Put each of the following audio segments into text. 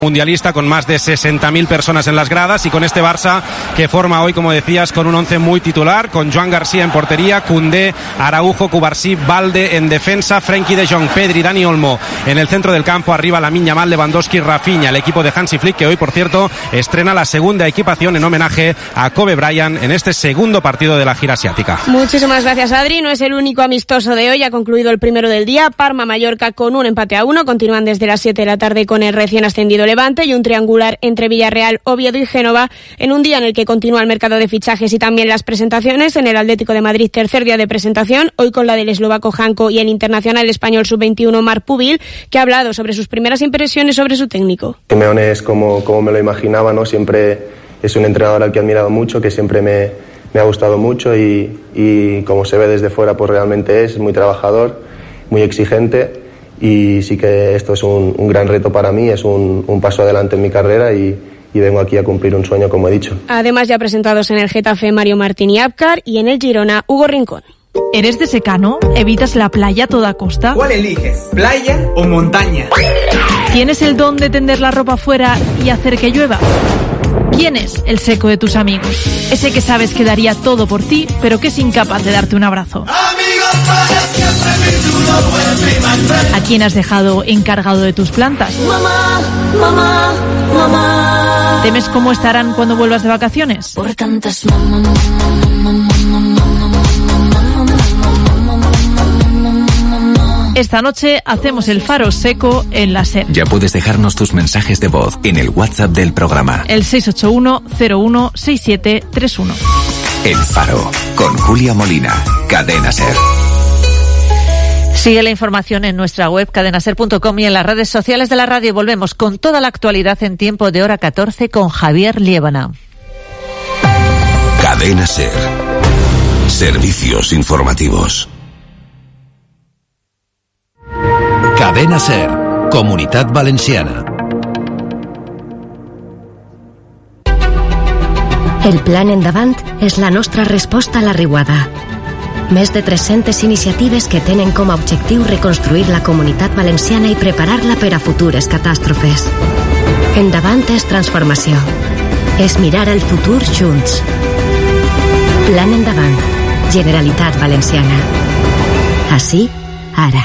mundialista con más de 60.000 personas en las gradas y con este Barça que forma hoy, como decías, con un once muy titular, con Joan García en portería, Koundé, Araujo, Cubarsí, Balde en defensa, Frenkie de Jong, Pedri, Dani Olmo en el centro del campo, arriba Lamine Yamal, Lewandowski, Rafinha, el equipo de Hansi Flick que hoy, por cierto, estrena la segunda equipación en homenaje a Kobe Bryant en este segundo partido de la gira asiática. Muchísimas gracias, Adri. No es el único amistoso de hoy, ha concluido el primero del día. Parma-Mallorca con un empate a 1, continúan desde las 7 de la tarde con el recién ascendido Levante y un triangular entre Villarreal, Oviedo y Génova en un día en el que continúa el mercado de fichajes y también las presentaciones. En el Atlético de Madrid, tercer día de presentación, hoy con la del eslovaco Janko y el internacional español sub-21 Marc Pubil, que ha hablado sobre sus primeras impresiones sobre su técnico. Simeone es como me lo imaginaba, ¿no? Siempre es un entrenador al que he admirado mucho, que siempre me ha gustado mucho y como se ve desde fuera, pues realmente es muy trabajador, muy exigente. Y sí que esto es un gran reto para mí, es un paso adelante en mi carrera y vengo aquí a cumplir un sueño, como he dicho. Además, ya presentados en el Getafe Mario Martín y Abkar y en el Girona Hugo Rincón. ¿Eres de secano? ¿Evitas la playa a toda costa? ¿Cuál eliges? ¿Playa o montaña? ¿Tienes el don de tender la ropa fuera y hacer que llueva? ¿Quién es el seco de tus amigos? Ese que sabes que daría todo por ti, pero que es incapaz de darte un abrazo. ¿A quién has dejado encargado de tus plantas? Mamá, mamá, mamá. ¿Temes cómo estarán cuando vuelvas de vacaciones? Por tantas mamá. Esta noche hacemos el faro seco en la SER. Ya puedes dejarnos tus mensajes de voz en el WhatsApp del programa. El 681-016731. El Faro, con Julia Molina, Cadena SER. Sigue la información en nuestra web cadenaser.com y en las redes sociales de la radio. Volvemos con toda la actualidad en tiempo de hora 14 con Javier Liébana. Cadena SER. Servicios informativos. Cadena SER, Comunitat Valenciana. El Plan Endavant és la nostra resposta a la riuada. Més de 300 iniciatives que tenen com a objectiu reconstruir la Comunitat Valenciana i preparar-la per a futures catàstrofes. Endavant és transformació. És mirar el futur junts. Plan Endavant. Generalitat Valenciana. Així, ara.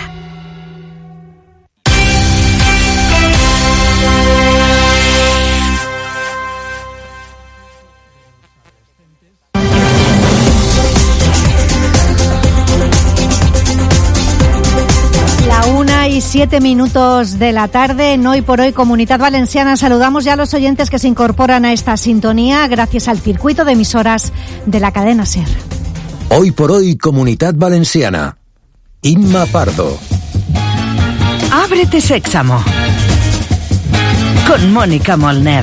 Y 7 minutos de la tarde, en Hoy por Hoy Comunidad Valenciana. Saludamos ya a los oyentes que se incorporan a esta sintonía gracias al circuito de emisoras de la cadena SER. Hoy por Hoy Comunidad Valenciana. Inma Pardo. Ábrete Sésamo. Con Mónica Molner.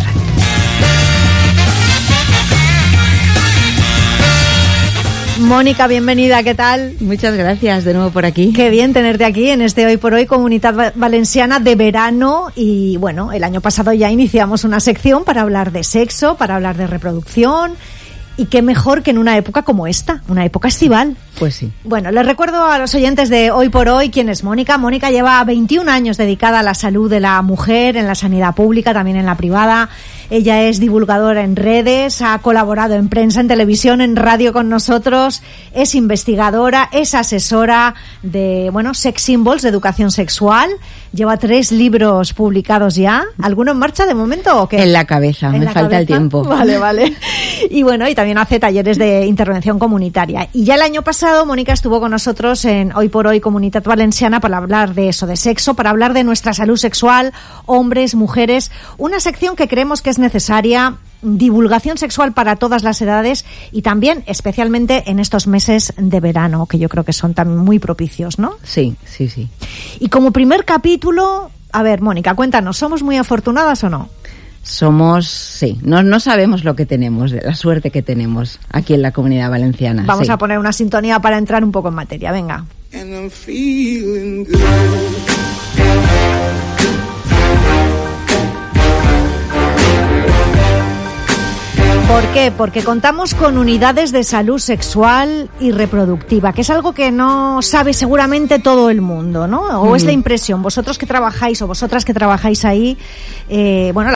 Mónica, bienvenida, ¿qué tal? Muchas gracias, de nuevo por aquí. Qué bien tenerte aquí en este Hoy por Hoy Comunidad Valenciana de verano. Y bueno, el año pasado ya iniciamos una sección para hablar de sexo, para hablar de reproducción. Y qué mejor que en una época como esta, una época estival. Pues sí. Bueno, les recuerdo a los oyentes de Hoy por Hoy quién es Mónica. Mónica lleva 21 años dedicada a la salud de la mujer, en la sanidad pública, también en la privada. Ella es divulgadora en redes, ha colaborado en prensa, en televisión, en radio con nosotros, es investigadora, es asesora de, sex symbols, de educación sexual. Lleva 3 libros publicados ya. ¿Alguno en marcha de momento o qué? En la cabeza, me falta el tiempo. Vale. Y bueno, y también hace talleres de intervención comunitaria. Y ya el año pasado Mónica estuvo con nosotros en Hoy por Hoy Comunitat Valenciana para hablar de eso, de sexo, para hablar de nuestra salud sexual, hombres, mujeres, una sección que creemos que es necesaria, divulgación sexual para todas las edades y también especialmente en estos meses de verano, que yo creo que son también muy propicios, ¿no? Sí. Y como primer capítulo, a ver, Mónica, cuéntanos, ¿somos muy afortunadas o no? Sí, no sabemos lo que tenemos, la suerte que tenemos aquí en la Comunidad Valenciana. Vamos a poner una sintonía para entrar un poco en materia, venga. ¿Por qué? Porque contamos con unidades de salud sexual y reproductiva, que es algo que no sabe seguramente todo el mundo, ¿no? O es la impresión, vosotros que trabajáis o vosotras que trabajáis ahí, bueno,